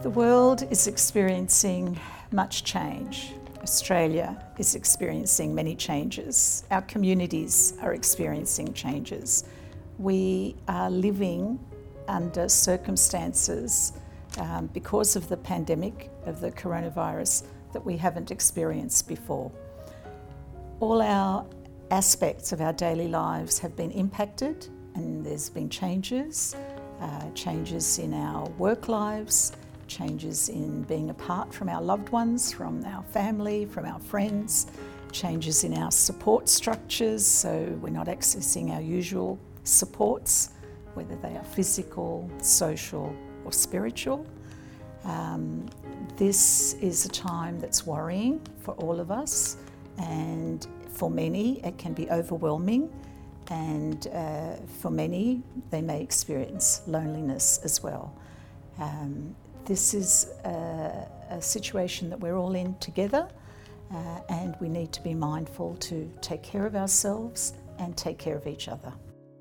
The world is experiencing much change. Australia is experiencing many changes. Our communities are experiencing changes. We are living under circumstances because of the pandemic of the coronavirus that we haven't experienced before. All our aspects of our daily lives have been impacted, and there's been changes in our work lives, changes in being apart from our loved ones, from our family, from our friends, changes in our support structures, so we're not accessing our usual supports, whether they are physical, social or spiritual. This is a time that's worrying for all of us, and for many it can be overwhelming, and for many they may experience loneliness as well. This is a situation that we're all in together, and we need to be mindful to take care of ourselves and take care of each other.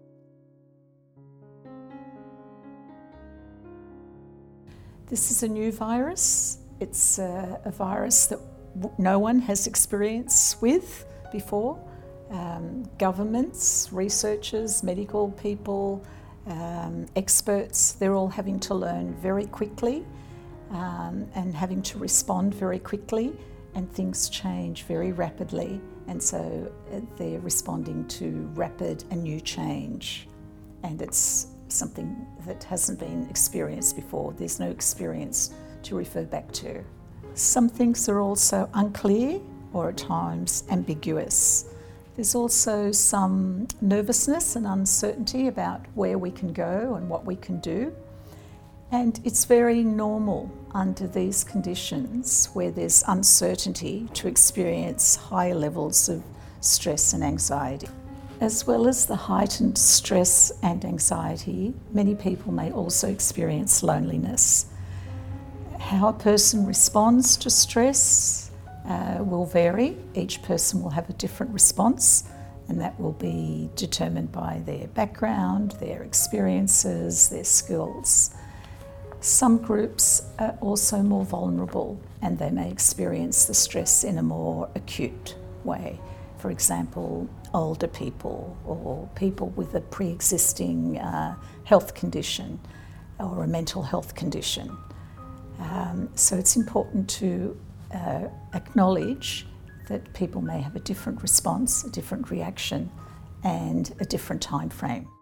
This is a new virus. It's a virus that no one has experience with before. Governments, researchers, medical people, experts, they're all having to learn very quickly and having to respond very quickly, and things change very rapidly, and so they're responding to rapid and new change, and it's something that hasn't been experienced before. There's no experience to refer back to. Some things are also unclear or at times ambiguous. There's also some nervousness and uncertainty about where we can go and what we can do. And it's very normal under these conditions where there's uncertainty to experience high levels of stress and anxiety. As well as the heightened stress and anxiety, many people may also experience loneliness. How a person responds to stress will vary. Each person will have a different response, and that will be determined by their background, their experiences, their skills. Some groups are also more vulnerable, and they may experience the stress in a more acute way. For example, older people or people with a pre-existing health condition or a mental health condition. So it's important to acknowledge that people may have a different response, a different reaction, and a different time frame.